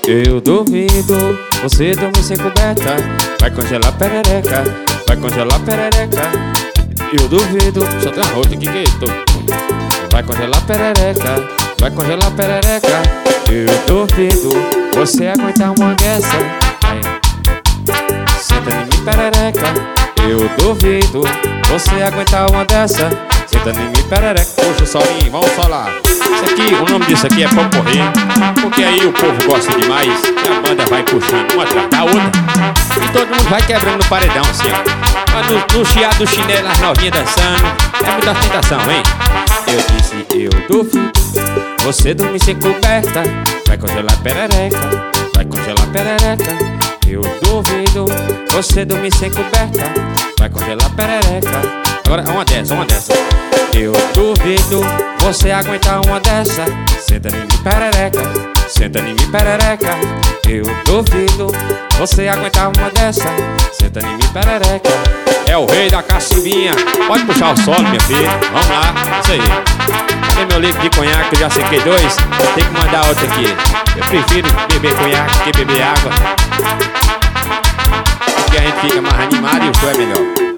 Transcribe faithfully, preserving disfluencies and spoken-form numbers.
Eu duvido, você dormir sem coberta. Vai congelar perereca, vai congelar perereca. Eu duvido, só tem uma rota aqui que eu tô. Vai congelar perereca, vai congelar perereca. Eu duvido, você aguentar uma dessa. Aí. Senta em mim perereca. Eu duvido, você aguentar uma dessa. Senta em mim perereca. Puxa o solinho, vamos solar. Isso aqui, o nome disso aqui é Pocorrer, porque aí o povo gosta demais e a banda vai puxando uma atrás da outra e todo mundo vai quebrando no paredão assim, ó. Mas no, no chiado do chinelo, as novinhas dançando. É muita tentação, hein? Eu disse, eu duvido, você dormir sem coberta. Vai congelar perereca, vai congelar perereca. Eu duvido, você dormir sem coberta. Vai congelar perereca. Agora uma dessa, uma dessa. Eu duvido, você aguentar uma dessa. Senta em mim perereca, senta em mim perereca. Eu duvido, você aguentar uma dessa. Senta em mim perereca. É o rei da cacimbinha. Pode puxar o solo, minha filha. Vamos lá, isso aí. Tem meu litro de conhaque, eu já sequei dois. Tem que mandar outro aqui. Eu prefiro beber conhaque que beber água, porque a gente fica mais animado e o show é melhor.